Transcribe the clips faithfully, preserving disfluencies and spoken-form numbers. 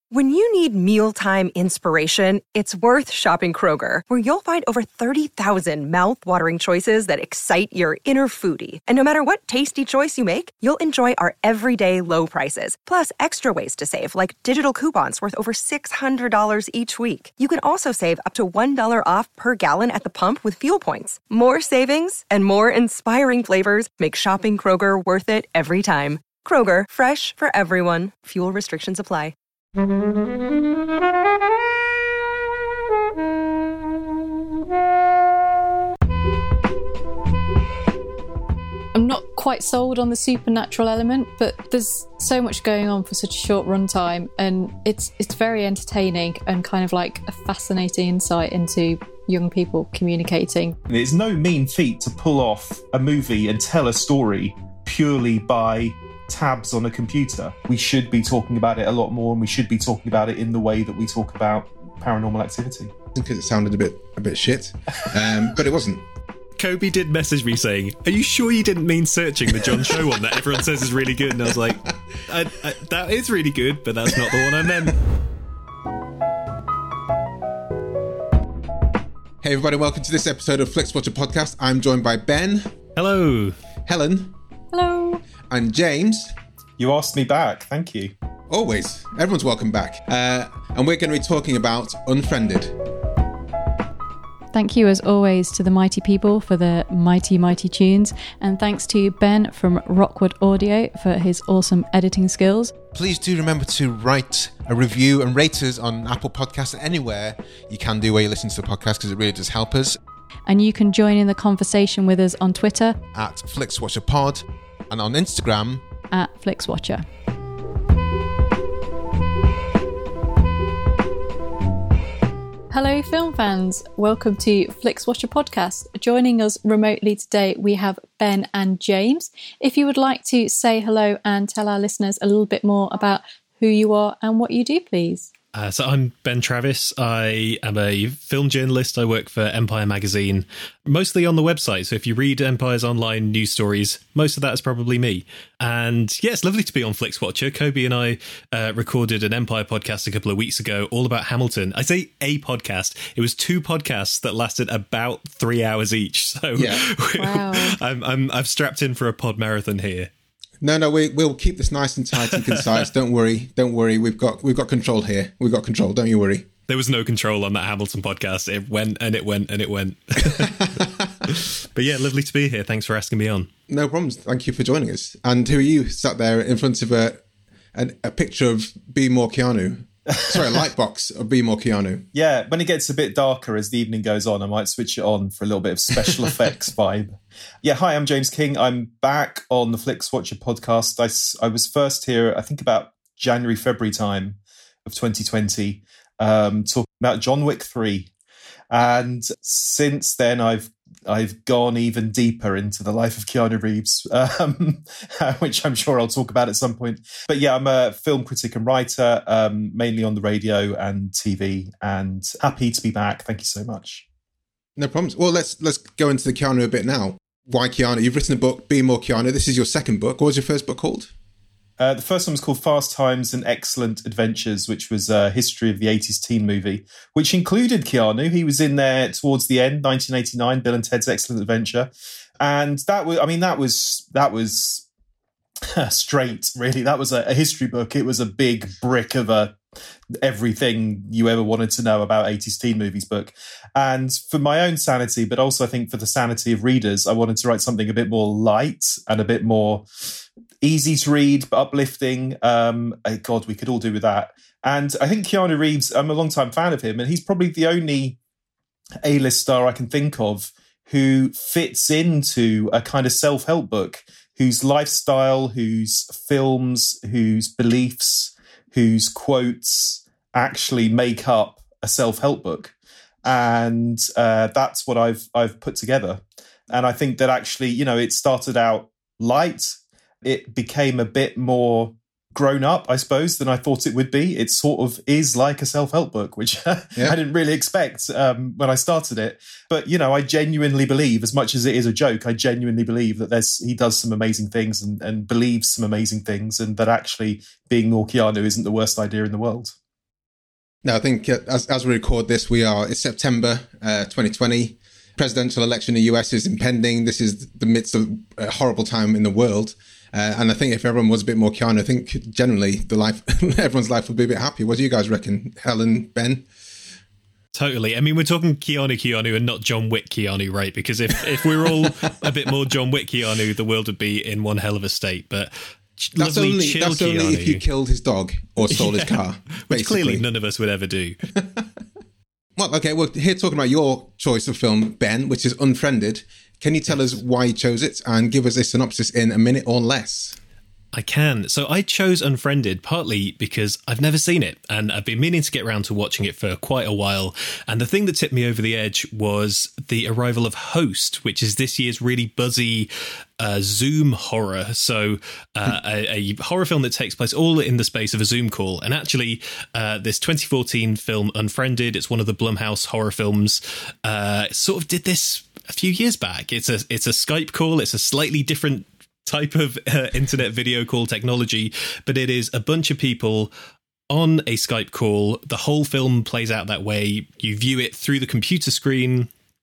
When you need mealtime inspiration, it's worth shopping Kroger, where you'll find over thirty thousand mouth-watering choices that excite your inner foodie. And no matter what tasty choice you make, you'll enjoy our everyday low prices, plus extra ways to save, like digital coupons worth over six hundred dollars each week. You can also save up to one dollar off per gallon at the pump with fuel points. More savings and more inspiring flavors make shopping Kroger worth it every time. Kroger, fresh for everyone. Fuel restrictions apply. I'm not quite sold on the supernatural element, but there's so much going on for such a short runtime, and it's it's very entertaining and kind of like a fascinating insight into young people communicating. It's no mean feat to pull off a movie and tell a story purely by tabs on a computer. We should be talking about it a lot more, and we should be talking about it in the way that we talk about Paranormal Activity. Because it sounded a bit a bit shit, um, but it wasn't. Kobe did message me saying, "Are you sure you didn't mean searching the John Cho one that everyone says is really good?" And I was like, I, I, that is really good, but that's not the one I meant. Hey everybody, welcome to this episode of FlixWatcher Podcast. I'm joined by Ben. Hello. Helen. Hello. And James. You asked me back, thank you. Always. Everyone's welcome back. Uh, and we're going to be talking about Unfriended. Thank you, as always, to the mighty people for the mighty, mighty tunes. And thanks to Ben from Rockwood Audio for his awesome editing skills. Please do remember to write a review and rate us on Apple Podcasts, anywhere you can do where you listen to the podcast, because it really does help us. And you can join in the conversation with us on Twitter at FlixWatcherPod and on Instagram at FlixWatcher. Hello film fans, welcome to FlixWatcher Podcast. Joining us remotely today we have Ben and James. If you would like to say hello and tell our listeners a little bit more about who you are and what you do, please. Uh, so I'm Ben Travis. I am a film journalist. I work for Empire Magazine, mostly on the website. So if you read Empire's online news stories, most of that is probably me. And yeah, it's lovely to be on FlixWatcher. Kobe and I uh, recorded an Empire podcast a couple of weeks ago, all about Hamilton. I say a podcast. It was two podcasts that lasted about three hours each. So yeah. Wow. I'm, I'm, I've strapped in for a pod marathon here. No, no, we, we'll keep this nice and tight and concise. Don't worry, don't worry. We've got we've got control here. We've got control. Don't you worry. There was no control on that Hamilton podcast. It went and it went and it went. But yeah, lovely to be here. Thanks for asking me on. No problems. Thank you for joining us. And who are you sat there in front of a a, a picture of Be More Keanu? Sorry, a light box of Be More Keanu. Yeah, when it gets a bit darker as the evening goes on, I might switch it on for a little bit of special effects vibe. Yeah, hi, I'm James King. I'm back on the FlixWatcher podcast. I, I was first here, I think, about January, February time of twenty twenty, um, talking about John Wick three. And since then, I've I've gone even deeper into the life of Keanu Reeves, um, which I'm sure I'll talk about at some point. But yeah, I'm a film critic and writer, um, mainly on the radio and T V, and happy to be back. Thank you so much. No problems. Well, let's let's go into the Keanu a bit now. Why Keanu? You've written a book, Be More Keanu. This is your second book. What was your first book called? Uh, the first one was called Fast Times and Excellent Adventures, which was a history of the eighties teen movie, which included Keanu. He was in there towards the end, nineteen eighty-nine, Bill and Ted's Excellent Adventure. And that was, I mean, that was, that was straight, really. That was a, a history book. It was a big brick of a everything you ever wanted to know about eighties teen movies book. And for my own sanity, but also I think for the sanity of readers, I wanted to write something a bit more light and a bit more easy to read, but uplifting. Um, God, we could all do with that. And I think Keanu Reeves, I'm a long-time fan of him, and he's probably the only A-list star I can think of who fits into a kind of self-help book, whose lifestyle, whose films, whose beliefs, whose quotes actually make up a self-help book. And uh, that's what I've I've put together. And I think that actually, you know, it started out light. It became a bit more grown up, I suppose, than I thought it would be. It sort of is like a self-help book, which yeah. I didn't really expect um, when I started it. But, you know, I genuinely believe, as much as it is a joke, I genuinely believe that there's he does some amazing things and, and believes some amazing things, and that actually being more Keanu isn't the worst idea in the world. No, I think uh, as, as we record this, we are, it's September uh, twenty twenty. Presidential election in the U S is impending. This is the midst of a horrible time in the world. Uh, and I think if everyone was a bit more Keanu, I think generally the life, everyone's life would be a bit happier. What do you guys reckon, Helen, Ben? Totally. I mean, we're talking Keanu Keanu and not John Wick Keanu, right? Because if, if we're all a bit more John Wick Keanu, the world would be in one hell of a state. But that's lovely, only, chill that's Keanu, only if you killed his dog or stole yeah, his car. Which clearly none of us would ever do. Well, okay, well, here talking about your choice of film, Ben, which is Unfriended. Can you tell us why you chose it and give us a synopsis in a minute or less? I can. So I chose Unfriended partly because I've never seen it and I've been meaning to get around to watching it for quite a while. And the thing that tipped me over the edge was the arrival of Host, which is this year's really buzzy uh, Zoom horror. So uh, a, a horror film that takes place all in the space of a Zoom call. And actually, uh, this twenty fourteen film Unfriended, it's one of the Blumhouse horror films, uh, sort of did this a few years back. It's a it's a Skype call. It's a slightly different type of uh, internet video call technology, but it is a bunch of people on a Skype call. The whole film plays out that way. You view it through the computer screen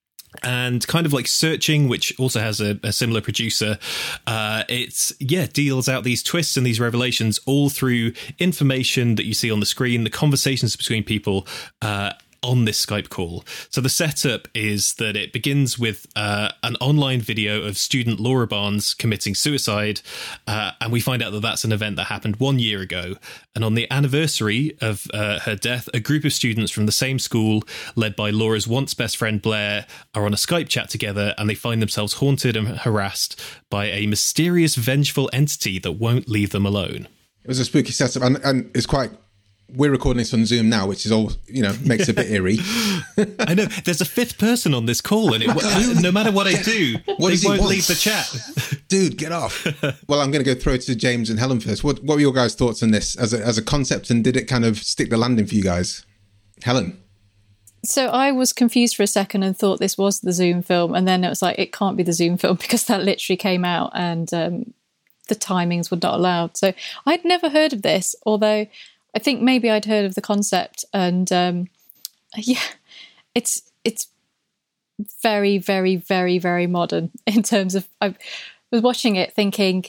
and kind of like Searching, which also has a, a similar producer. Uh, it's, yeah, deals out these twists and these revelations all through information that you see on the screen, the conversations between people, uh, on this Skype call. So the setup is that it begins with uh, an online video of student Laura Barnes committing suicide, uh, and we find out that that's an event that happened one year ago. And on the anniversary of uh, her death, a group of students from the same school, led by Laura's once best friend Blair, are on a Skype chat together, and they find themselves haunted and harassed by a mysterious, vengeful entity that won't leave them alone. It was a spooky setup, and, and it's quite... We're recording this on Zoom now, which is all, you know, makes it a bit eerie. I know. There's a fifth person on this call, and it, no matter what I do, what they won't want? leave the chat. Dude, get off. Well, I'm going to go throw it to James and Helen first. What, what were your guys' thoughts on this as a, as a concept, and did it kind of stick the landing for you guys? Helen? So I was confused for a second and thought this was the Zoom film, and then it was like, it can't be the Zoom film because that literally came out and um, the timings were not allowed. So I'd never heard of this, although... I think maybe I'd heard of the concept, and um, yeah, it's it's very, very, very, very modern in terms of. I was watching it thinking,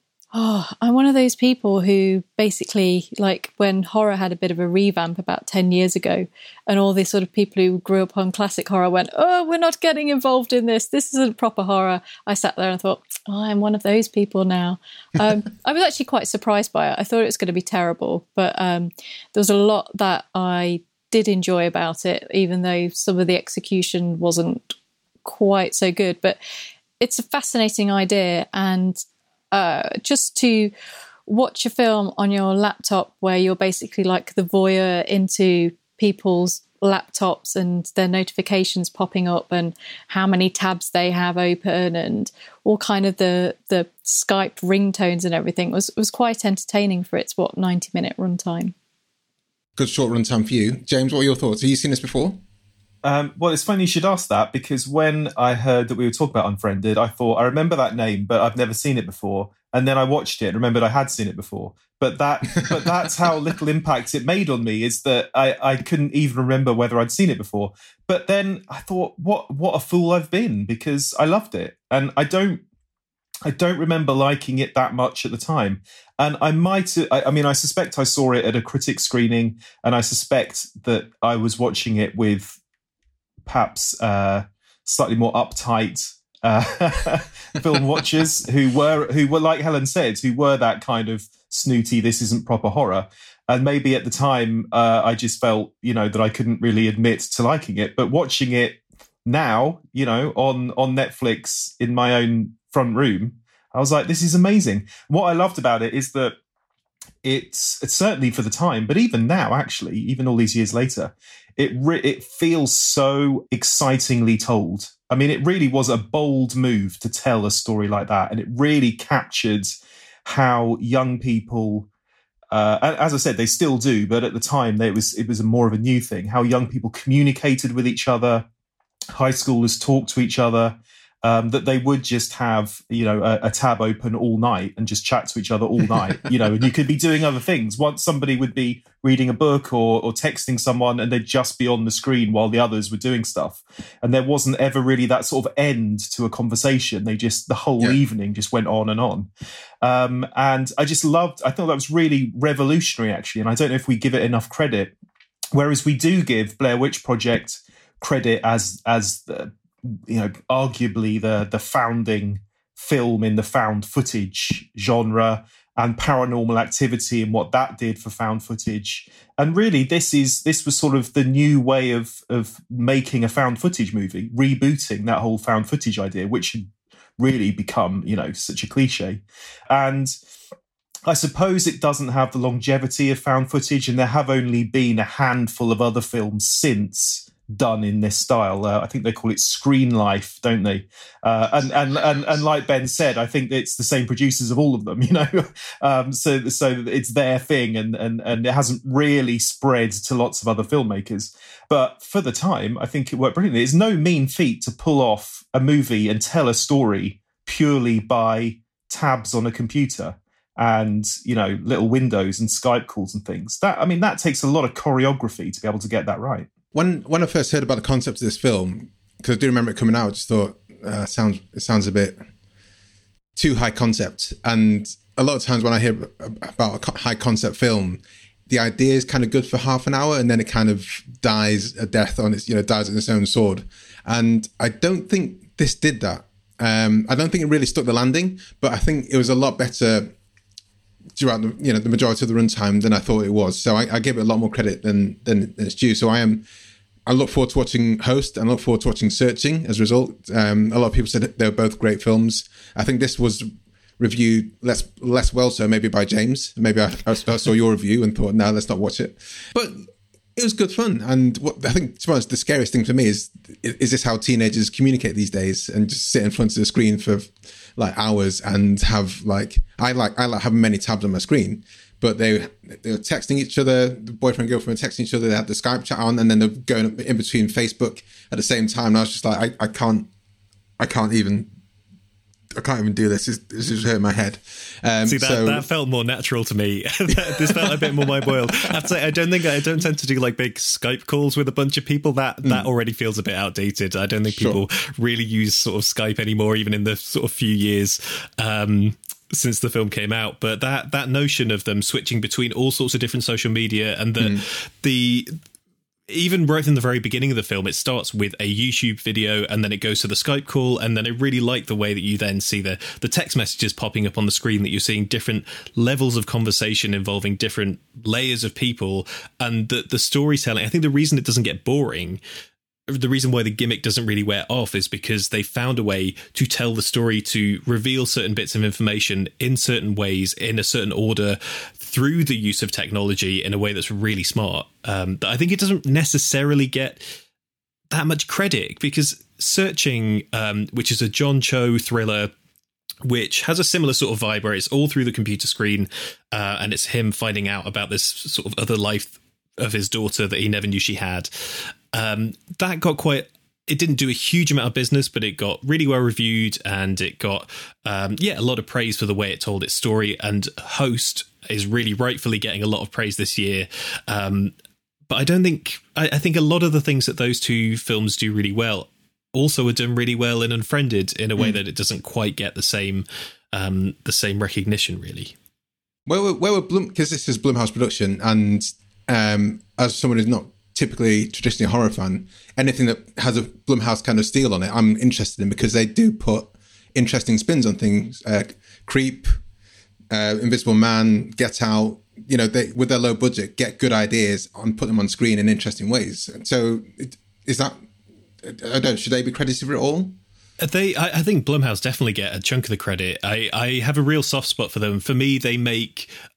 oh, I'm one of those people who basically, like when horror had a bit of a revamp about ten years ago, and all these sort of people who grew up on classic horror went, oh, we're not getting involved in this. This isn't proper horror. I sat there and thought, oh, I'm one of those people now. Um, I was actually quite surprised by it. I thought it was going to be terrible, but um, there was a lot that I did enjoy about it, even though some of the execution wasn't quite so good. But it's a fascinating idea, and uh, just to watch a film on your laptop where you're basically like the voyeur into people's laptops and their notifications popping up and how many tabs they have open and all kind of the the Skype ringtones and everything was was quite entertaining for its what ninety minute runtime. Good short runtime for you. James, what are your thoughts? Have you seen this before? Um, well, it's funny you should ask that, because when I heard that we were talking about Unfriended, I thought, I remember that name, but I've never seen it before. And then I watched it and remembered I had seen it before. But that, but that's how little impact it made on me, is that I, I couldn't even remember whether I'd seen it before. But then I thought, what what a fool I've been, because I loved it. And I don't I don't remember liking it that much at the time. And I might, I, I mean, I suspect I saw it at a critic screening, and I suspect that I was watching it with perhaps uh, slightly more uptight uh, film watchers who were, who were, like Helen said, who were that kind of snooty, this isn't proper horror. And maybe at the time, uh, I just felt, you know, that I couldn't really admit to liking it. But watching it now, you know, on, on Netflix in my own front room, I was like, this is amazing. What I loved about it is that it's, it's certainly for the time, but even now, actually, even all these years later, it re- it feels so excitingly told. I mean, it really was a bold move to tell a story like that. And it really captured how young people, uh, as I said, they still do, but at the time they, it was it was a more of a new thing, how young people communicated with each other, high schoolers talked to each other, Um, that they would just have, you know, a, a tab open all night and just chat to each other all night, you know, and you could be doing other things. Once somebody would be reading a book or, or texting someone and they'd just be on the screen while the others were doing stuff. And there wasn't ever really that sort of end to a conversation. They just, the whole yeah. evening just went on and on. Um, and I just loved, I thought that was really revolutionary, actually. And I don't know if we give it enough credit. Whereas we do give Blair Witch Project credit as, as the, you know, arguably the the founding film in the found footage genre, and Paranormal Activity and what that did for found footage. And really, this is this was sort of the new way of of making a found footage movie, rebooting that whole found footage idea, which had really become, you know, such a cliche. And I suppose it doesn't have the longevity of found footage, and there have only been a handful of other films since done in this style. Uh, I think they call it Screen Life, don't they? Uh, and, and and and like Ben said, I think it's the same producers of all of them. You know, um, so so it's their thing, and and and it hasn't really spread to lots of other filmmakers. But for the time, I think it worked brilliantly. It's no mean feat to pull off a movie and tell a story purely by tabs on a computer and, you know, little windows and Skype calls and things. That I mean, that takes a lot of choreography to be able to get that right. When when I first heard about the concept of this film, because I do remember it coming out, I just thought uh, sounds it sounds a bit too high concept. And a lot of times when I hear about a high concept film, the idea is kind of good for half an hour, and then it kind of dies a death on its, you know, dies on its own sword. And I don't think this did that. Um, I don't think it really stuck the landing, but I think it was a lot better throughout the, you know, the majority of the runtime than I thought it was. So I, I give it a lot more credit than, than than it's due. So I am, I look forward to watching Host and I look forward to watching Searching as a result. Um, a lot of people said they were both great films. I think this was reviewed less less well so maybe by James. Maybe I, I saw your review and thought, no, let's not watch it. But it was good fun. And what I think, to be honest, the scariest thing for me is, is this how teenagers communicate these days and just sit in front of the screen for like hours and have like, I like, I like having many tabs on my screen, but they, they were texting each other, the boyfriend and girlfriend were texting each other, they had the Skype chat on, and then they're going in between Facebook at the same time. And I was just like, I, I can't, I can't even, I can't even do this. This, this is hurting my head. Um, See, that, so, that felt more natural to me. This felt a bit more my boiled. I have to say, I don't think I don't tend to do like big Skype calls with a bunch of people. That mm. that already feels a bit outdated. I don't think people sure. really use sort of Skype anymore, even in the sort of few years um, since the film came out. But that that notion of them switching between all sorts of different social media, and the mm. the even right in the very beginning of the film, it starts with a YouTube video and then it goes to the Skype call. And then I really like the way that you then see the, the text messages popping up on the screen, that you're seeing different levels of conversation involving different layers of people, and the, the storytelling. I think the reason it doesn't get boring, the reason why the gimmick doesn't really wear off, is because they found a way to tell the story, to reveal certain bits of information in certain ways, in a certain order, through the use of technology in a way that's really smart. Um, I think it doesn't necessarily get that much credit, because Searching, um, which is a John Cho thriller, which has a similar sort of vibe where it's all through the computer screen, uh, and it's him finding out about this sort of other life of his daughter that he never knew she had. Um, that got quite, it didn't do a huge amount of business, but it got really well reviewed, and it got, um, yeah, a lot of praise for the way it told its story. And Host is really rightfully getting a lot of praise this year. Um, but I don't think, I, I think a lot of the things that those two films do really well also are done really well in Unfriended, in a way mm. that it doesn't quite get the same, um, the same recognition, really. Where were, where were Blum, because this is Blumhouse production, and um, as someone who's not typically traditionally a horror fan, anything that has a Blumhouse kind of steel on it, I'm interested in, because they do put interesting spins on things. Uh, Creep, uh, Invisible Man, Get Out, you know, they, with their low budget, get good ideas and put them on screen in interesting ways. So is that, I don't know, should they be credited for it all? They, I, I think Blumhouse definitely get a chunk of the credit. I, I have a real soft spot for them. For me, they make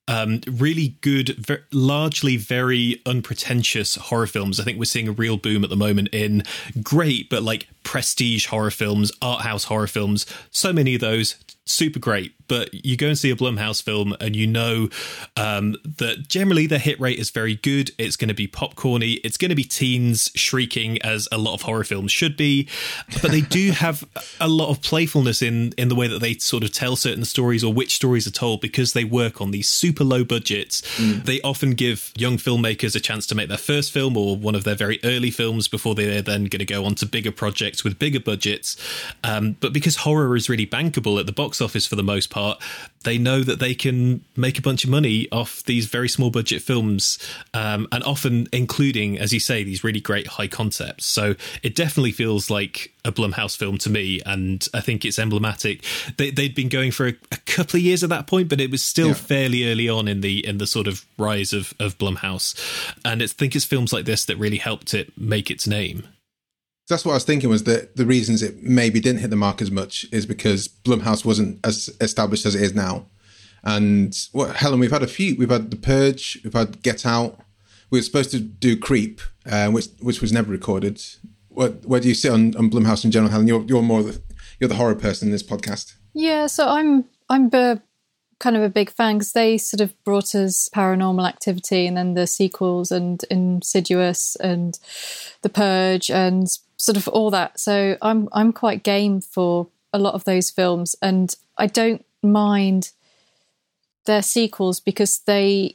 um, really good, ver- largely very unpretentious horror films. I think we're seeing a real boom at the moment in great, but like prestige horror films, art house horror films. So many of those, super great. But you go and see a Blumhouse film and you know um, that generally the hit rate is very good. It's going to be popcorny. It's going to be teens shrieking, as a lot of horror films should be. But they do have a lot of playfulness in, in the way that they sort of tell certain stories, or which stories are told, because they work on these super low budgets. Mm. They often give young filmmakers a chance to make their first film or one of their very early films before they're then going to go on to bigger projects with bigger budgets. Um, but because horror is really bankable at the box office for the most part, part, they know that they can make a bunch of money off these very small budget films, um, and often including, as you say, these really great high concepts. So it definitely feels like a Blumhouse film to me, and I think it's emblematic. They, they'd been going for a, a couple of years at that point, but it was still yeah. fairly early on in the in the sort of rise of, of Blumhouse. And it's, I think it's films like this that really helped it make its name. That's what I was thinking, was that the reasons it maybe didn't hit the mark as much is because Blumhouse wasn't as established as it is now. And what, Helen, we've had a few. We've had The Purge, we've had Get Out. We were supposed to do Creep, uh, which which was never recorded. What, where do you sit on, on Blumhouse in general, Helen? You're you're more the, you're the horror person in this podcast. Yeah, so I'm I'm a, kind of a big fan, because they sort of brought us Paranormal Activity, and then the sequels, and Insidious, and The Purge, and sort of all that. So I'm I'm quite game for a lot of those films, and I don't mind their sequels, because they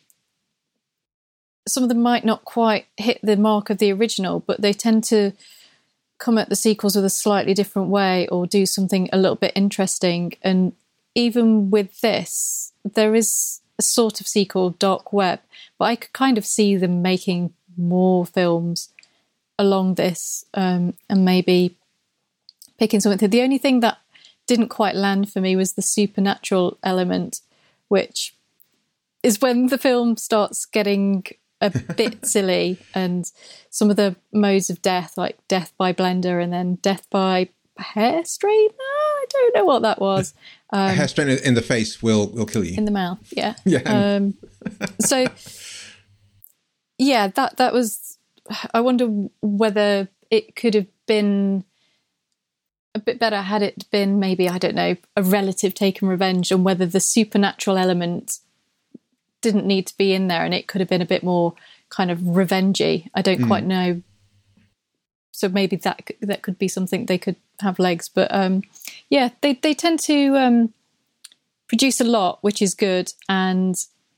some of them might not quite hit the mark of the original, but they tend to come at the sequels with a slightly different way, or do something a little bit interesting. And even with this, there is a sort of sequel, Dark Web, but I could kind of see them making more films along this, um, and maybe picking something. The only thing that didn't quite land for me was the supernatural element, which is when the film starts getting a bit silly, and some of the modes of death, like death by blender and then death by hair straightener. I don't know what that was. Um, a hair straightener in the face will will kill you. In the mouth, yeah. Yeah. Um, so, yeah, that that was. I wonder whether it could have been a bit better had it been maybe, I don't know, a relative taken revenge, and whether the supernatural element didn't need to be in there, and it could have been a bit more kind of revengey. I don't mm. quite know. So maybe that that could be something they could have legs. But um, yeah, they they tend to um, produce a lot, which is good. And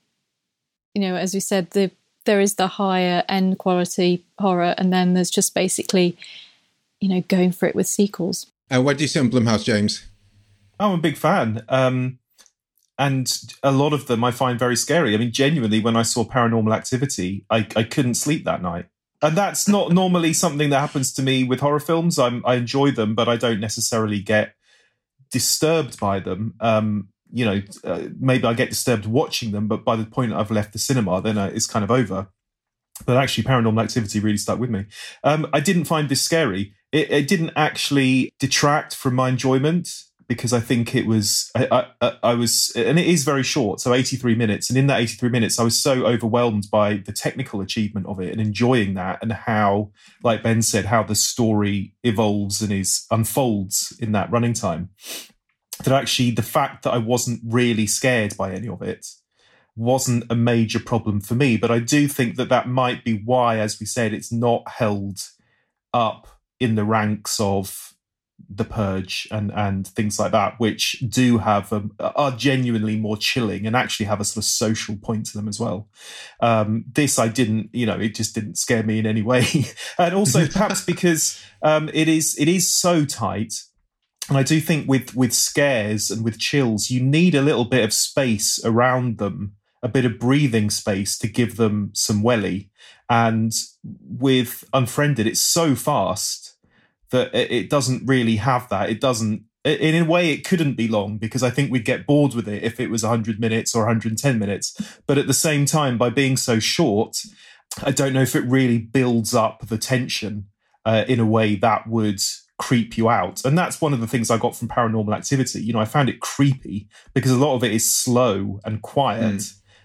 you know, as we said, the there is the higher end quality horror, and then there's just basically, you know, going for it with sequels. And uh, where do you sit on Blumhouse, James? I'm a big fan. Um, and a lot of them I find very scary. I mean, genuinely, when I saw Paranormal Activity, I, I couldn't sleep that night. And that's not normally something that happens to me with horror films. I'm, I enjoy them, but I don't necessarily get disturbed by them. Um, you know, uh, maybe I get disturbed watching them, but by the point I've left the cinema, then uh, it's kind of over. But actually, Paranormal Activity really stuck with me. Um, I didn't find this scary. It, it didn't actually detract from my enjoyment, because I think it was, I, I, I was, and it is very short, so eighty-three minutes. And in that eighty-three minutes, I was so overwhelmed by the technical achievement of it and enjoying that, and how, like Ben said, how the story evolves and is unfolds in that running time, that actually the fact that I wasn't really scared by any of it wasn't a major problem for me. But I do think that that might be why, as we said, it's not held up in the ranks of The Purge and and things like that, which do have a, are genuinely more chilling and actually have a sort of social point to them as well. Um, this I didn't, you know, it just didn't scare me in any way. And also perhaps because um, it is it is so tight. And I do think with with scares and with chills, you need a little bit of space around them, a bit of breathing space to give them some welly. And with Unfriended, it's so fast that it doesn't really have that. It doesn't, in a way, it couldn't be long, because I think we'd get bored with it if it was one hundred minutes or one hundred ten minutes. But at the same time, by being so short, I don't know if it really builds up the tension uh, in a way that would creep you out. And that's one of the things I got from Paranormal Activity. You know, I found it creepy because a lot of it is slow and quiet. Mm.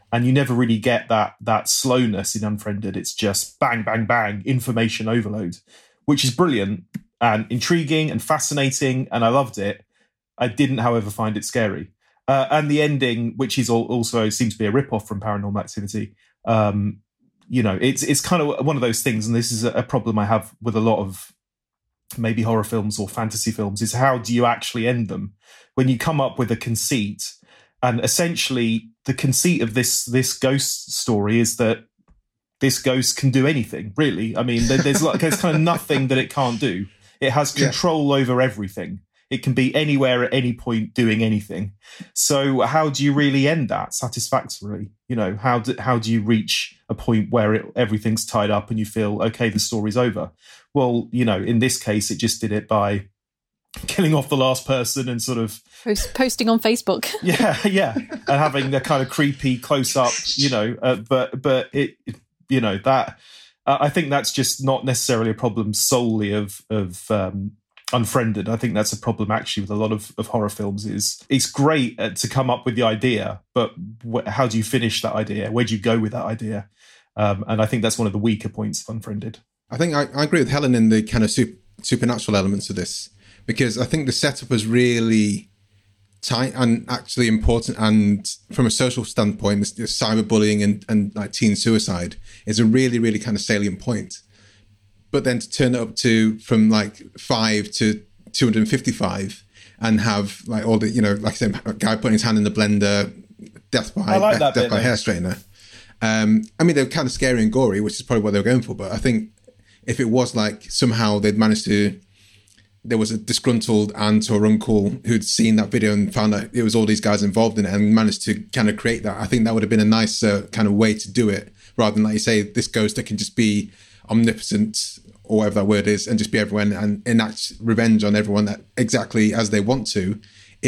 And you never really get that that slowness in Unfriended. It's just bang, bang, bang, information overload, which is brilliant and intriguing and fascinating, and I loved it. I didn't, however, find it scary. Uh, and the ending, which is also seems to be a rip-off from Paranormal Activity, um, you know, it's it's kind of one of those things, and this is a problem I have with a lot of maybe horror films or fantasy films, is how do you actually end them? When you come up with a conceit, and essentially the conceit of this this ghost story is that this ghost can do anything, really. I mean, there, there's like there's kind of nothing that it can't do. It has control yeah. over everything. It can be anywhere at any point doing anything. So how do you really end that satisfactorily? You know, how do, how do you reach a point where it, everything's tied up and you feel, okay, the story's over? Well, you know, in this case, it just did it by killing off the last person and sort of Post, posting on Facebook. yeah, yeah, and having a kind of creepy close up, you know. Uh, but but it, you know, that uh, I think that's just not necessarily a problem solely of of um, Unfriended. I think that's a problem actually with a lot of, of horror films. Is it's great uh, to come up with the idea, but wh- how do you finish that idea? Where do you go with that idea? Um, and I think that's one of the weaker points of Unfriended. I think I, I agree with Helen in the kind of super, supernatural elements of this, because I think the setup was really tight and actually important. And from a social standpoint, this, this cyberbullying and, and like teen suicide is a really, really kind of salient point. But then to turn it up to from like five to two hundred fifty-five and have like all the, you know, like I said, a guy putting his hand in the blender, death by, I like that death bit, by mate. hair straightener. Um, I mean, they were kind of scary and gory, which is probably what they were going for. But I think if it was like somehow they'd managed to, there was a disgruntled aunt or uncle who'd seen that video and found out it was all these guys involved in it and managed to kind of create that. I think that would have been a nice uh, kind of way to do it, rather than, like you say, this ghost that can just be omnipotent or whatever that word is and just be everyone and enact revenge on everyone that exactly as they want to,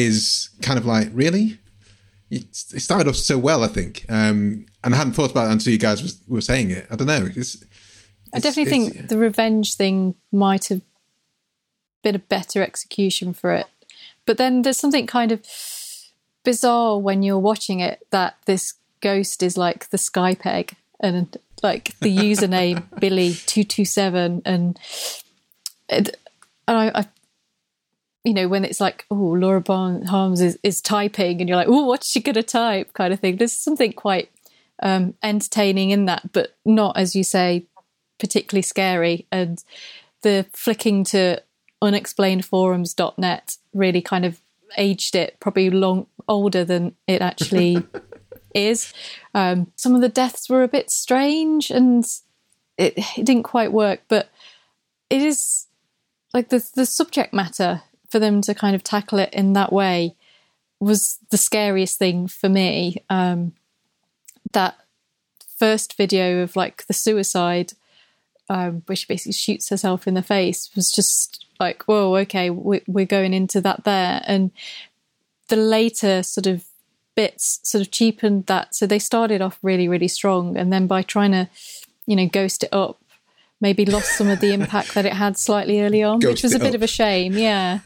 is kind of like, really? It started off so well, I think. Um, and I hadn't thought about it until you guys was, were saying it. I don't know. It's, it's, I definitely think yeah. the revenge thing might have been a better execution for it. But then there's something kind of bizarre when you're watching it, that this ghost is like the Skype egg and like the username Billy two two seven, and it, and I, I you know, when it's like, oh, Laura Harms is, is typing and you're like, oh, what's she gonna type, kind of thing. There's something quite um entertaining in that, but not, as you say, particularly scary. And the flicking to unexplained forums dot net really kind of aged it probably long older than it actually is. Um, some of the deaths were a bit strange and it, it didn't quite work, but it is like the the subject matter for them to kind of tackle it in that way was the scariest thing for me. Um, that first video of like the suicide, um, where she basically shoots herself in the face, was just like, whoa, okay, we, we're going into that there. And the later sort of bits sort of cheapened that. So they started off really, really strong. And then by trying to, you know, ghost it up, maybe lost some of the impact that it had slightly early on, Ghost which was a it bit up. of a shame. Yeah.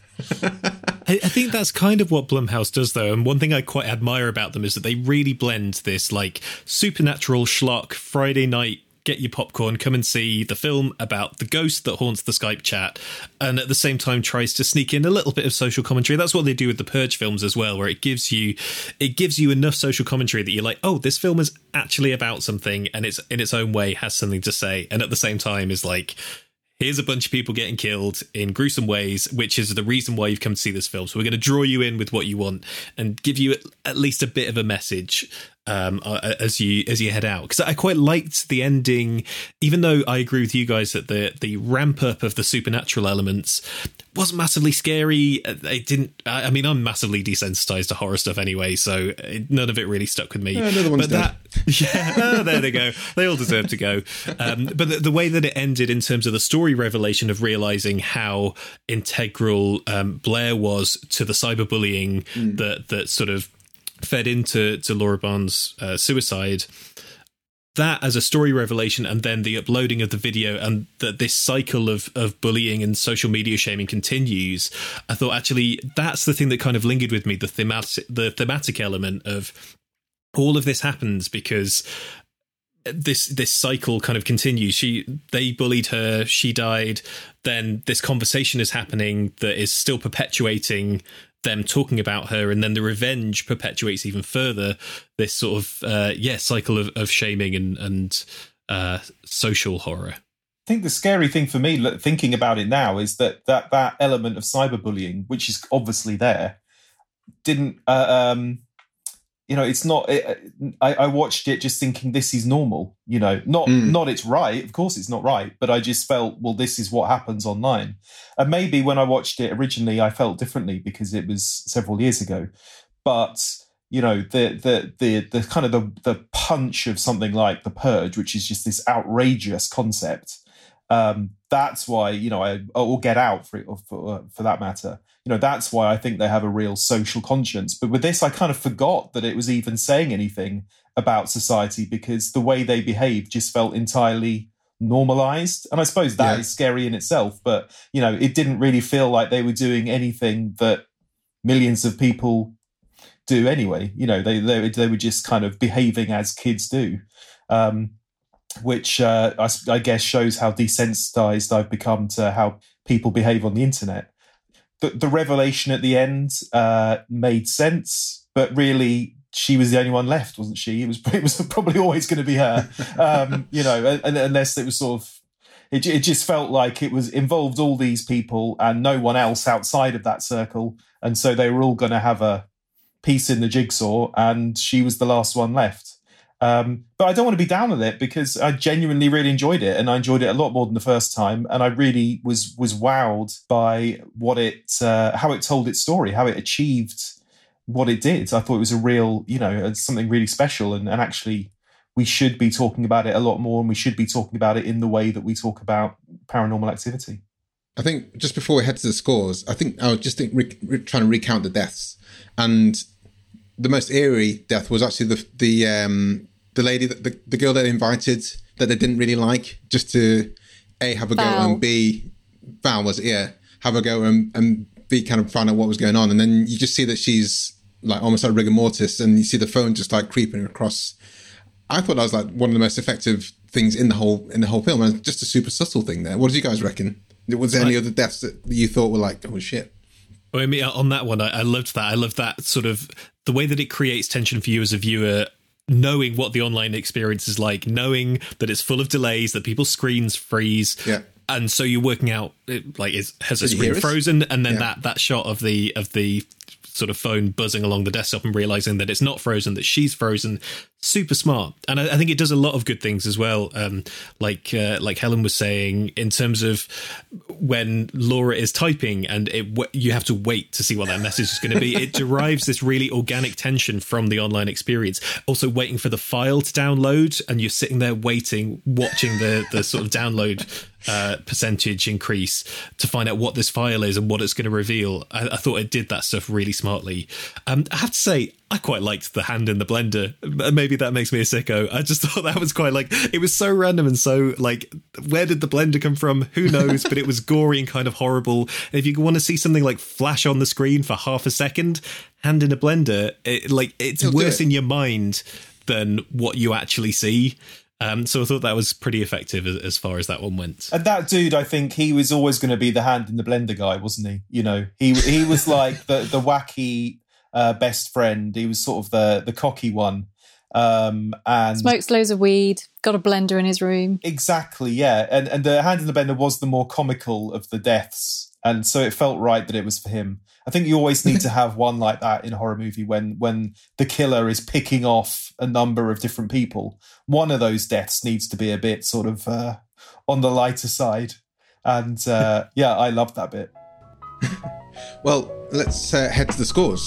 I, I think that's kind of what Blumhouse does, though. And one thing I quite admire about them is that they really blend this like supernatural schlock Friday night, get your popcorn, come and see the film about the ghost that haunts the Skype chat, and at the same time tries to sneak in a little bit of social commentary. That's what they do with the Purge films as well, where it gives you it gives you enough social commentary that you're like, oh, this film is actually about something and it's in its own way has something to say, and at the same time is like, here's a bunch of people getting killed in gruesome ways, which is the reason why you've come to see this film. So we're going to draw you in with what you want and give you at least a bit of a message um, as you as you head out. Because I quite liked the ending, even though I agree with you guys that the the ramp up of the supernatural elements wasn't massively scary. It didn't. I mean, I'm massively desensitized to horror stuff anyway, so it, none of it really stuck with me. Yeah, another one's but that, yeah, oh, there they go. They all deserve to go. Um, but the, the way that it ended in terms of the story revelation of realizing how integral um, Blair was to the cyberbullying mm. that that sort of fed into to Laura Barnes' uh, suicide. That as a story revelation, and then the uploading of the video, and that this cycle of of bullying and social media shaming continues. I thought actually that's the thing that kind of lingered with me, the thematic the thematic element of all of this happens because this this cycle kind of continues. She they bullied her, she died, then this conversation is happening that is still perpetuating them talking about her, and then the revenge perpetuates even further this sort of uh yeah cycle of, of shaming and and uh social horror. I think the scary thing for me, look, thinking about it now, is that that, that element of cyberbullying, which is obviously there, didn't, uh, um, you know, it's not, it, I, I watched it just thinking this is normal, you know, not, mm. not it's right. Of course it's not right. But I just felt, well, this is what happens online. And maybe when I watched it originally, I felt differently because it was several years ago. But, you know, the, the, the, the kind of the, the punch of something like The Purge, which is just this outrageous concept. Um, that's why, you know, I, or Get Out for, for for that matter, you know, that's why I think they have a real social conscience. But with this, I kind of forgot that it was even saying anything about society, because the way they behaved just felt entirely normalized. And I suppose that yeah. is scary in itself. But, you know, it didn't really feel like they were doing anything that millions of people do anyway. You know, they they, they were just kind of behaving as kids do. Um which uh, I, I guess shows how desensitized I've become to how people behave on the internet. The, the revelation at the end uh, made sense, but really she was the only one left, wasn't she? It was, it was probably always going to be her, um, you know, unless it was sort of, it, it just felt like it was involved all these people and no one else outside of that circle. And so they were all going to have a piece in the jigsaw, and she was the last one left. Um, but I don't want to be down with it, because I genuinely really enjoyed it, and I enjoyed it a lot more than the first time. And I really was was wowed by what it, uh, how it told its story, how it achieved what it did. I thought it was a real, you know, something really special, and, and actually we should be talking about it a lot more, and we should be talking about it in the way that we talk about Paranormal Activity. I think just before we head to the scores, I think I was just think, re- re- trying to recount the deaths, and the most eerie death was actually the the um, the lady, that, the the girl they invited that they didn't really like, just to A, have a Val. go and B, Val was it, yeah, have a go and, and B, kind of find out what was going on. And then you just see that she's like almost like rigor mortis, and you see the phone just like creeping across. I thought that was like one of the most effective things in the whole in the whole film, and just a super subtle thing there. What did you guys reckon? Was there any other deaths that you thought were like, oh shit? Well, I mean, on that one, I, I loved that. I loved that sort of the way that it creates tension for you as a viewer, knowing what the online experience is like, knowing that it's full of delays, that people's screens freeze. Yeah. And so you're working out, like, is, has a Did screen frozen? And then yeah. that, that shot of the of the sort of phone buzzing along the desktop and realizing that it's not frozen, that she's frozen. Super smart. And I, I think it does a lot of good things as well. Um, like uh, like Helen was saying, in terms of when Laura is typing and it w- you have to wait to see what that message is going to be, it derives this really organic tension from the online experience. Also waiting for the file to download, and you're sitting there waiting, watching the, the sort of download uh, percentage increase to find out what this file is and what it's going to reveal. I, I thought it did that stuff really smartly. Um, I have to say, I quite liked the hand in the blender. Maybe that makes me a sicko. I just thought that was quite like, it was so random and so like, where did the blender come from? Who knows? But it was gory and kind of horrible. And if you want to see something like flash on the screen for half a second, hand in a blender, it, like it's It'll worse it. in your mind than what you actually see. Um, so I thought that was pretty effective as, as far as that one went. And that dude, I think he was always going to be the hand in the blender guy, wasn't he? You know, he he was like the the wacky uh, best friend. He was sort of the the cocky one. Um, and smokes loads of weed, got a blender in his room. Exactly, yeah. And and the hand in the blender was the more comical of the deaths, and so it felt right that it was for him. I think you always need to have one like that in a horror movie when when the killer is picking off a number of different people. One of those deaths needs to be a bit sort of uh, on the lighter side. And uh, yeah, I loved that bit. Well, let's uh, head to the scores.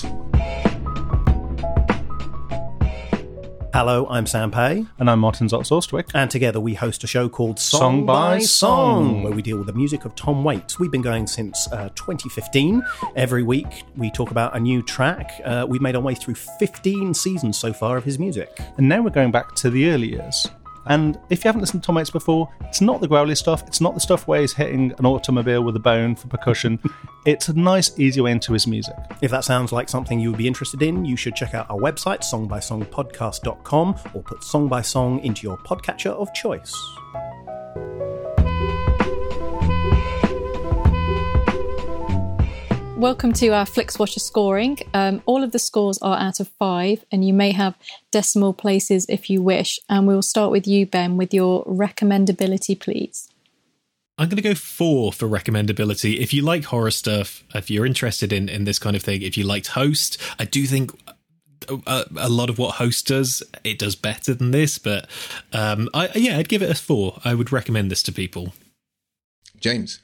Hello, I'm Sam Pay. And I'm Martin Zotz-Ostwick. And together we host a show called Song, Song by, by Song, Song, where we deal with the music of Tom Waits. We've been going since uh, twenty fifteen. Every week we talk about a new track. Uh, we've made our way through fifteen seasons so far of his music. And now we're going back to the early years. And if you haven't listened to Tom Waits before, it's not the growly stuff. It's not the stuff where he's hitting an automobile with a bone for percussion. It's a nice, easy way into his music. If that sounds like something you would be interested in, you should check out our website, song by song podcast dot com, or put Song by Song into your podcatcher of choice. Welcome to our FlixWatcher scoring. Um, all of the scores are out of five, and you may have decimal places if you wish. And we'll start with you, Ben, with your recommendability, please. I'm going to go four for recommendability. If you like horror stuff, if you're interested in, in this kind of thing, if you liked Host, I do think a, a lot of what Host does, it does better than this. But um, I, yeah, I'd give it a four. I would recommend this to people. James?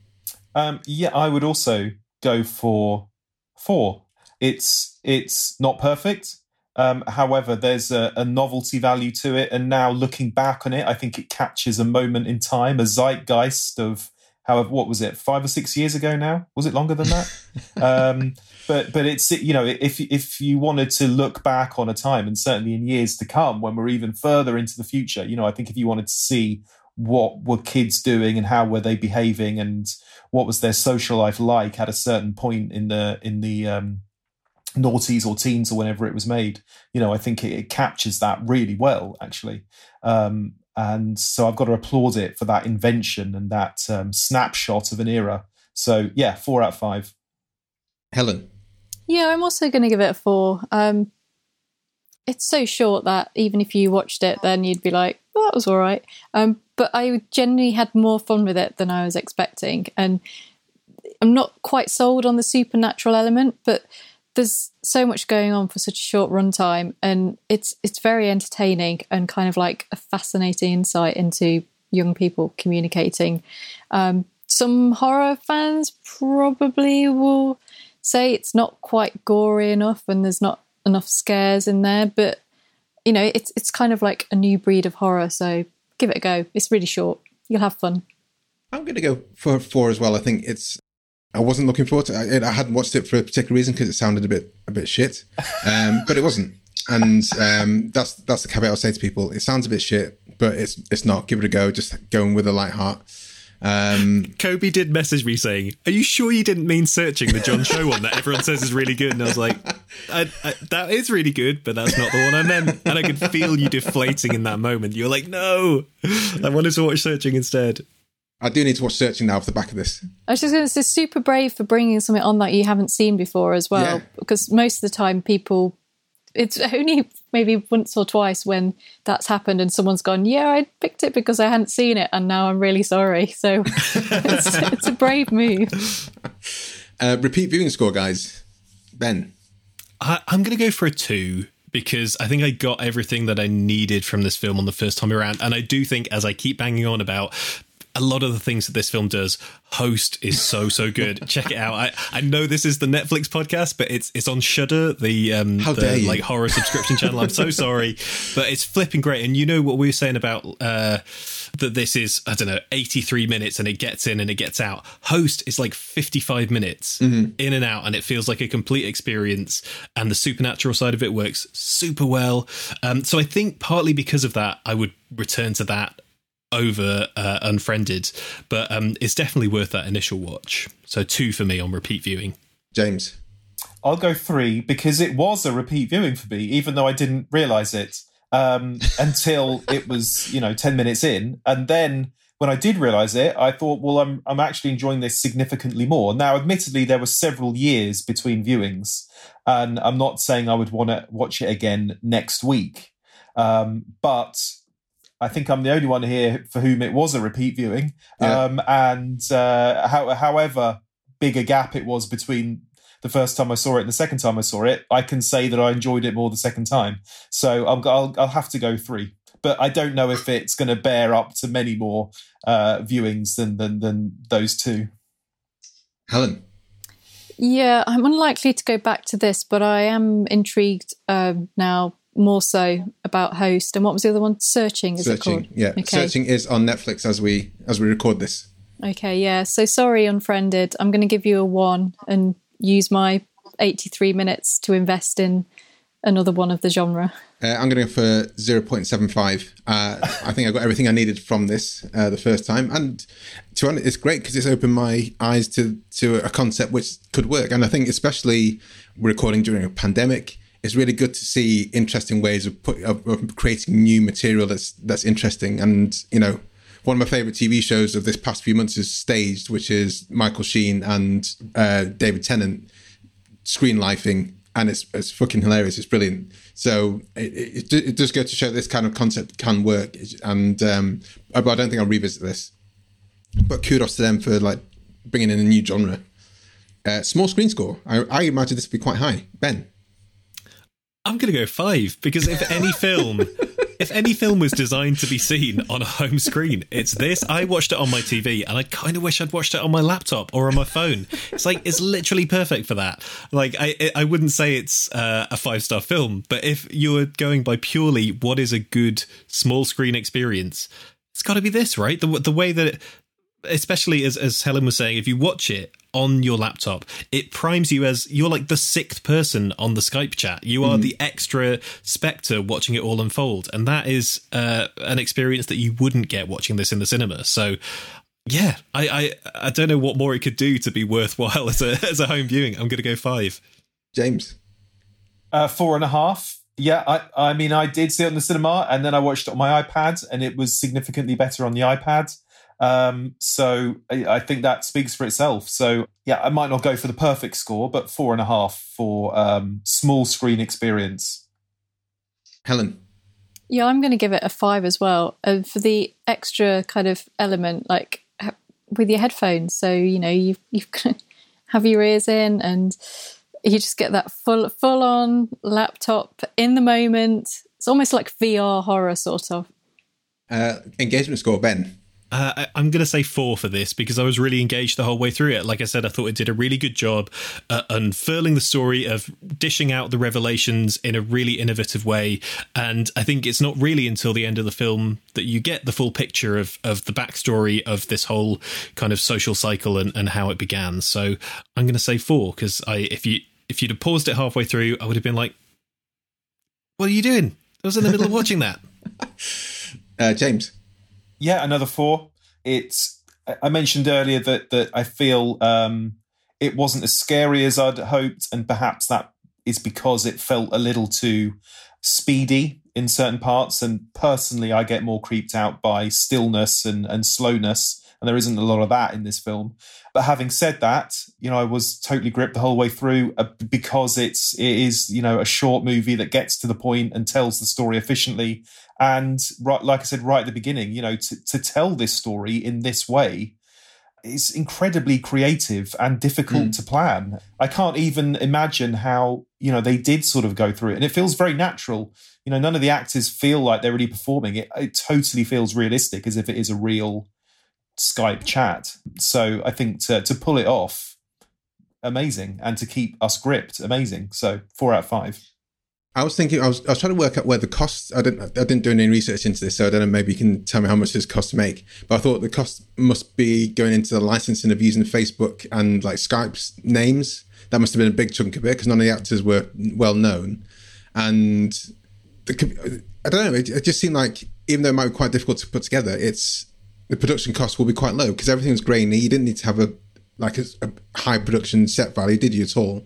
Um, yeah, I would also go for four. It's it's not perfect. Um, however, there's a, a novelty value to it. And now looking back on it, I think it captures a moment in time, a zeitgeist of, however, what was it, five or six years ago now? Was it longer than that? um, but but it's, you know, if, if you wanted to look back on a time, and certainly in years to come, when we're even further into the future, you know, I think if you wanted to see what were kids doing and how were they behaving and what was their social life like at a certain point in the in the um, noughties or teens or whenever it was made, you know, I think it, it captures that really well, actually. Um, and so I've got to applaud it for that invention and that um, snapshot of an era. So yeah, four out of five. Helen? Yeah, I'm also going to give it a four. Um, it's so short that even if you watched it, then you'd be like, well, that was all right. Um, but I genuinely had more fun with it than I was expecting. And I'm not quite sold on the supernatural element, but there's so much going on for such a short runtime, and it's it's very entertaining and kind of like a fascinating insight into young people communicating. Um, some horror fans probably will say it's not quite gory enough and there's not enough scares in there, but you know, it's it's kind of like a new breed of horror, so give it a go. It's really short. You'll have fun. I'm going to go for four as well. I think it's, I wasn't looking forward to it. I hadn't watched it for a particular reason because it sounded a bit a bit shit, um, but it wasn't. And um, that's that's the caveat I'll say to people. It sounds a bit shit, but it's it's not. Give it a go. Just go in with a light heart. Um, Kobe did message me saying, are you sure you didn't mean Searching, the John Cho one that everyone says is really good? And I was like, I, I, that is really good, but that's not the one I meant. And I could feel you deflating in that moment. You were like, no, I wanted to watch Searching instead. I do need to watch Searching now off the back of this. I was just going to say, super brave for bringing something on that you haven't seen before as well, Yeah. because most of the time people, it's only maybe once or twice when that's happened and someone's gone, yeah, I picked it because I hadn't seen it and now I'm really sorry. So it's, it's a brave move. Uh, repeat viewing score, guys. Ben? I, I'm going to go for a two, because I think I got everything that I needed from this film on the first time around. And I do think, as I keep banging on about a lot of the things that this film does, Host is so, so good. Check it out. I, I know this is the Netflix podcast, but it's it's on Shudder, the um How the, dare you. like horror subscription channel. I'm so sorry, but it's flipping great. And you know what we were saying about uh that this is, I don't know, eighty-three minutes and it gets in and it gets out. Host is like fifty-five minutes Mm-hmm. in and out, and it feels like a complete experience, and the supernatural side of it works super well. Um, so I think partly because of that, I would return to that over uh, Unfriended, but um, it's definitely worth that initial watch. So two for me on repeat viewing. James? I'll go three because it was a repeat viewing for me, even though I didn't realise it um, until it was, you know, ten minutes in. And then when I did realise it, I thought, well, I'm I'm actually enjoying this significantly more. Now, admittedly, there were several years between viewings, and I'm not saying I would want to watch it again next week. Um, but I think I'm the only one here for whom it was a repeat viewing. Yeah. Um, and uh, how, however big a gap it was between the first time I saw it and the second time I saw it, I can say that I enjoyed it more the second time. So I'll, I'll, I'll have to go three. But I don't know if it's going to bear up to many more uh, viewings than, than than those two. Helen? Yeah, I'm unlikely to go back to this, but I am intrigued um, now more so about Host. And what was the other one? Searching, is Searching, it called? yeah. Okay. Searching is on Netflix as we as we record this. Okay, yeah. So sorry, Unfriended. I'm going to give you a one and use my eighty-three minutes to invest in another one of the genre. Uh, I'm going to go for zero point seven five. Uh, I think I got everything I needed from this uh, the first time. And to be honest, it's great because it's opened my eyes to, to a concept which could work. And I think especially recording during a pandemic, it's really good to see interesting ways of, put, of, of creating new material that's that's interesting. And, you know, one of my favourite T V shows of this past few months is Staged, which is Michael Sheen and uh, David Tennant screen lifing. And it's it's fucking hilarious. It's brilliant. So it, it, it does go to show this kind of concept can work. And um, but I don't think I'll revisit this. But kudos to them for like bringing in a new genre. Uh, small screen score. I, I imagine this would be quite high. Ben? I'm going to go five because if any film, if any film was designed to be seen on a home screen, it's this. I watched it on my T V and I kind of wish I'd watched it on my laptop or on my phone. It's like, it's literally perfect for that. Like, I I wouldn't say it's uh, a five-star film, but if you're going by purely what is a good small screen experience, it's got to be this, right? The the way that, it, especially as, as Helen was saying, if you watch it on your laptop, it primes you as you're like the sixth person on the Skype chat. You are mm. the extra spectre watching it all unfold, and that is uh, an experience that you wouldn't get watching this in the cinema. So yeah, I, I I don't know what more it could do to be worthwhile as a as a home viewing. I'm going to go five. James? Uh, four and a half. Yeah, I, I mean, I did see it on the cinema, and then I watched it on my iPad, and it was significantly better on the iPad. Um, so I, I think that speaks for itself. So yeah, I might not go for the perfect score, but four and a half for um, small screen experience. Helen? Yeah, I'm going to give it a five as well. Uh, for the extra kind of element, like with your headphones. So, you know, you've, you've have your ears in and you just get that full, full on laptop in the moment. It's almost like V R horror sort of. Uh, engagement score, Ben? Uh, I, I'm going to say four for this because I was really engaged the whole way through it. Like I said, I thought it did a really good job uh, unfurling the story, of dishing out the revelations in a really innovative way. And I think it's not really until the end of the film that you get the full picture of, of the backstory of this whole kind of social cycle and, and how it began. So I'm going to say four because I, if you if you'd have paused it halfway through, I would have been like, "What are you doing?" I was in the middle of watching that. Uh, James? Yeah, another four. It's. I mentioned earlier that that I feel um, it wasn't as scary as I'd hoped, and perhaps that is because it felt a little too speedy in certain parts. And personally, I get more creeped out by stillness and, and slowness, and there isn't a lot of that in this film. But having said that, you know, I was totally gripped the whole way through uh, because it's it is you know a short movie that gets to the point and tells the story efficiently. And right, like I said right at the beginning, you know, to, to tell this story in this way is incredibly creative and difficult mm. to plan. I can't even imagine how, you know, they did sort of go through it. And it feels very natural. You know, none of the actors feel like they're really performing. It, it totally feels realistic, as if it is a real Skype chat. So I think to, to pull it off, amazing. And to keep us gripped, amazing. So four out of five. I was thinking, I was, I was trying to work out where the costs, I didn't, I didn't do any research into this, so I don't know, maybe you can tell me how much this costs to make. But I thought the cost must be going into the licensing of using Facebook and like Skype's names. That must have been a big chunk of it because none of the actors were well known. And the, I don't know, it, it just seemed like, even though it might be quite difficult to put together, it's, the production cost will be quite low because everything was grainy. You didn't need to have a, like a, a high production set value, did you at all?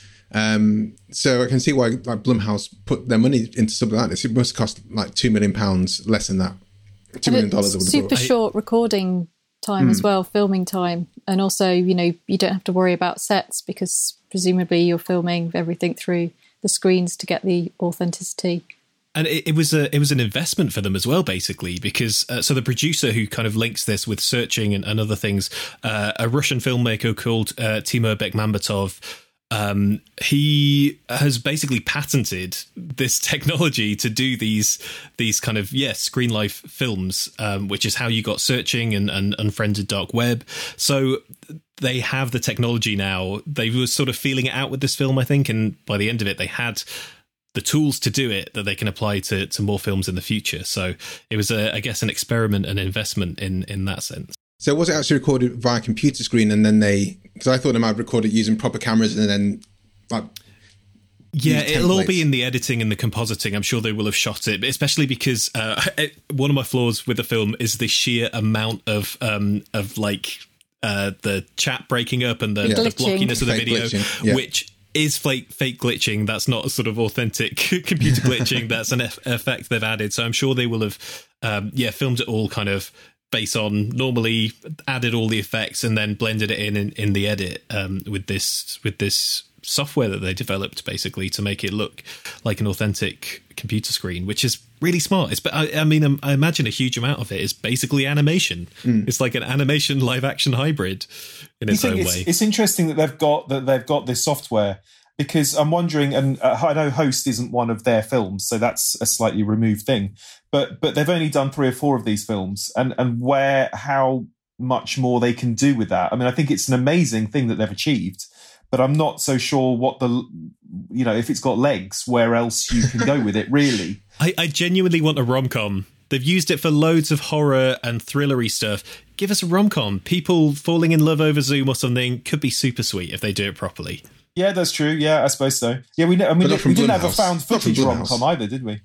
Um, so I can see why like Blumhouse put their money into something like this. It must cost like two million pounds, less than that. Two million dollars. Super short recording time mm. as well, filming time, and also you know you don't have to worry about sets because presumably you're filming everything through the screens to get the authenticity. And it, it was a it was an investment for them as well, basically, because uh, so the producer who kind of links this with searching and, and other things, uh, a Russian filmmaker called uh, Timur Bekmambetov. Um, he has basically patented this technology to do these these kind of yeah screen life films, um, which is how you got Searching and, and Unfriended Dark Web. So they have the technology now. They were sort of feeling it out with this film, I think, and by the end of it, they had the tools to do it that they can apply to to more films in the future. So it was, a, I guess, an experiment and investment in in that sense. So was it actually recorded via computer screen and then they... Because I thought they might have recorded using proper cameras and then like Yeah, use it'll all templates. be in the editing and the compositing. I'm sure they will have shot it, especially because uh, it, one of my flaws with the film is the sheer amount of um, of like uh, the chat breaking up and the, Yeah. the Glitching. blockiness of the Fake video, glitching, yeah. which is fake fake glitching. That's not a sort of authentic computer glitching. That's an eff- effect they've added. So I'm sure they will have, um, yeah, filmed it all kind of based on normally, added all the effects and then blended it in in, in the edit um, with this with this. software that they developed basically to make it look like an authentic computer screen, which is really smart. It's, but I, I mean, I imagine a huge amount of it is basically animation. Mm. It's like an animation live action hybrid in its own it's, way. It's interesting that they've got that they've got this software, because I'm wondering, and uh, I know Host isn't one of their films, so that's a slightly removed thing. But but they've only done three or four of these films, and and where how much more they can do with that. I mean, I think it's an amazing thing that they've achieved. But I'm not so sure what the, you know, if it's got legs, where else you can go with it, really. I, I genuinely want a rom-com. They've used it for loads of horror and thrillery stuff. Give us a rom-com. People falling in love over Zoom or something could be super sweet if they do it properly. Yeah, that's true. Yeah, I suppose so. Yeah, we, I mean, we didn't have a found Not from footage rom-com either, did we?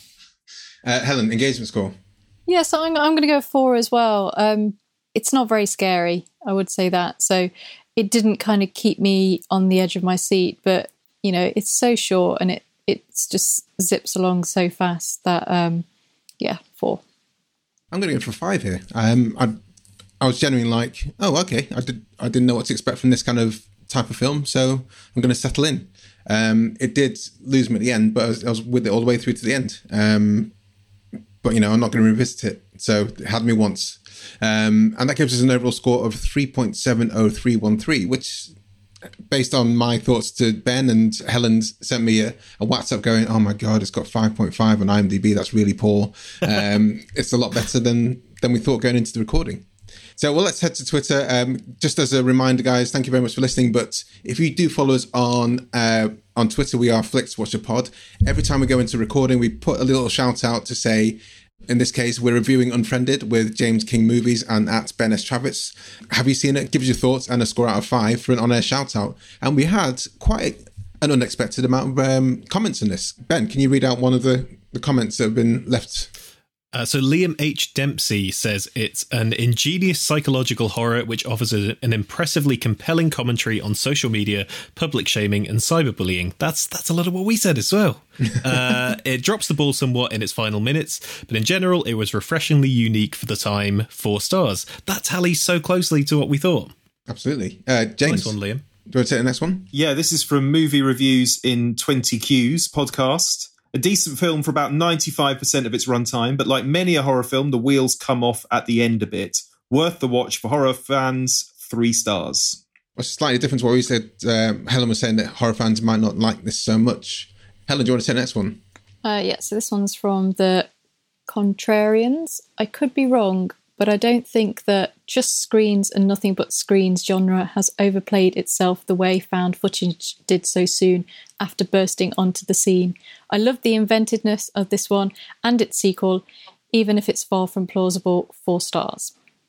uh, Helen, engagement score. Yeah, so I'm, I'm going to go four as well. Um, it's not very scary, I would say that. So it didn't kind of keep me on the edge of my seat, but, you know, it's so short and it it's just zips along so fast that, um, yeah, four. I'm going to go for five here. Um, I I was genuinely like, oh, okay, I did I didn't know what to expect from this kind of type of film, so I'm going to settle in. Um, it did lose me at the end, but I was, I was with it all the way through to the end. Um, but, you know, I'm not going to revisit it, so it had me once. Um, and that gives us an overall score of three point seven oh three one three, which, based on my thoughts to Ben, and Helen sent me a, a WhatsApp going, oh my God, it's got five point five on IMDb. That's really poor. Um, it's a lot better than, than we thought going into the recording. So, well, let's head to Twitter. Um, just as a reminder, guys, thank you very much for listening. But if you do follow us on uh, on Twitter, we are FlixWatcherPod. Every time we go into recording, we put a little shout out to say, in this case, we're reviewing Unfriended with James King Movies and at Ben S. Travis. Have you seen it? Give us your thoughts and a score out of five for an on-air shout-out. And we had quite an unexpected amount of um, comments on this. Ben, can you read out one of the, the comments that have been left? Uh, so Liam H. Dempsey says it's an ingenious psychological horror which offers a, an impressively compelling commentary on social media, public shaming and cyberbullying. That's that's a lot of what we said as well. uh, it drops the ball somewhat in its final minutes, but in general it was refreshingly unique for the time. Four stars. That tallies so closely to what we thought. Absolutely. Uh, James, nice one, Liam. Do you want to take the next one? Yeah, this is from Movie Reviews in twenty Qs podcast. A decent film for about ninety-five percent of its runtime, but like many a horror film, the wheels come off at the end a bit. Worth the watch for horror fans, three stars. What's slightly different to what we said? Um, Helen was saying that horror fans might not like this so much. Helen, do you want to take the next one? Uh, yeah, so this one's from the Contrarians. I could be wrong, but I don't think that just screens and nothing but screens genre has overplayed itself the way found footage did so soon after bursting onto the scene. I love the inventiveness of this one and its sequel, even if it's far from plausible. Four stars.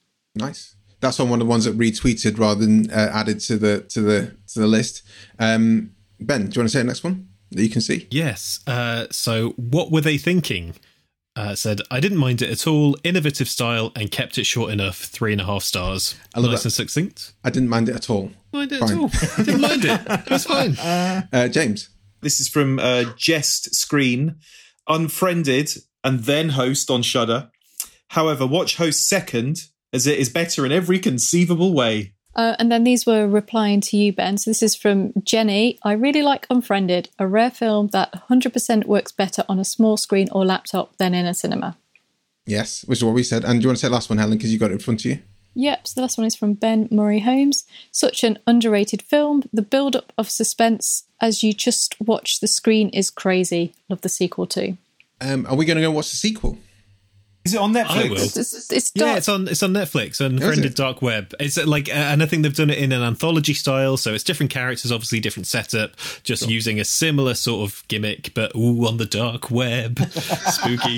Nice. That's on one of the ones that retweeted rather than uh, added to the to the to the list. Um, Ben, do you want to say the next one that you can see? Yes. Uh, so what were they thinking? Uh, said, I didn't mind it at all. Innovative style and kept it short enough. Three and a half stars. I love nice that. and succinct. I didn't mind it at all. Mind it Fine. at all. I didn't mind it. It was fine. Uh, James. This is from uh, Jest Screen. Unfriended and then Host on Shudder. However, watch Host second, as it is better in every conceivable way. Uh, and then these were replying to you, Ben. So this is from Jenny. I really like Unfriended, a rare film that one hundred percent works better on a small screen or laptop than in a cinema. Yes, which is what we said. And do you want to say the last one, Helen, because you got it in front of you? Yep, so the last one is from Ben Murray Holmes. Such an underrated film. The build-up of suspense as you just watch the screen is crazy. Love the sequel too. Um, are we going to go watch the sequel? Is it on Netflix? I will. It's, it's, it's dark. Yeah, it's on it's on Netflix, Unfriended it? Dark Web. It's like, uh, and I think they've done it in an anthology style, so it's different characters, obviously different setup, just Sure. using a similar sort of gimmick, but ooh, on the dark web, spooky.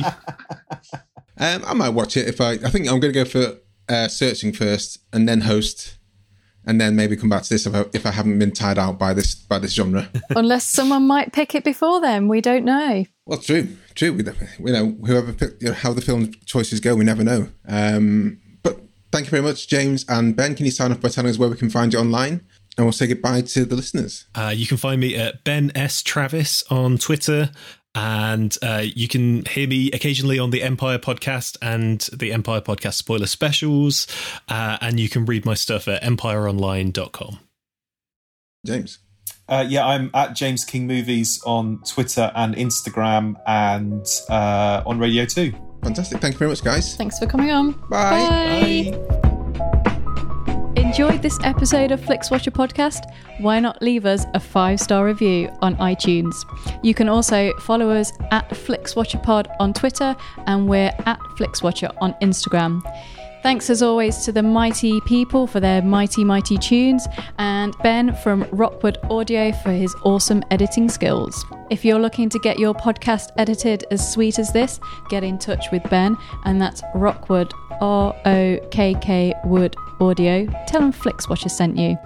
Um, I might watch it if I. I think I'm going to go for uh, searching first and then Host, and then maybe come back to this if I, if I haven't been tired out by this by this genre. Unless someone might pick it before then, we don't know. Well, true, true. We, you know, whoever picked, you know, how the film choices go, we never know. Um, but thank you very much, James and Ben. Can you sign off by telling us where we can find you online? And we'll say goodbye to the listeners. Uh, you can find me at Ben S. Travis on Twitter. And uh, you can hear me occasionally on the Empire podcast and the Empire podcast spoiler specials. Uh, and you can read my stuff at empire online dot com. James? Uh, yeah, I'm at James King Movies on Twitter and Instagram and uh, on Radio two. Fantastic. Thank you very much, guys. Thanks for coming on. Bye. Bye. Bye. Enjoyed this episode of FlixWatcher Podcast? Why not leave us a five-star review on iTunes? You can also follow us at FlixWatcherPod on Twitter, and we're at FlixWatcher on Instagram. Thanks as always to the mighty people for their mighty, mighty tunes, and Ben from Rockwood Audio for his awesome editing skills. If you're looking to get your podcast edited as sweet as this, get in touch with Ben, and that's Rockwood, R O K K Wood Audio. Tell them FlixWatcher sent you.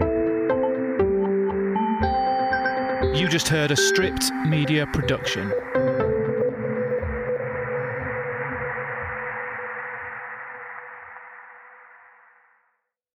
You just heard a Stripped Media production.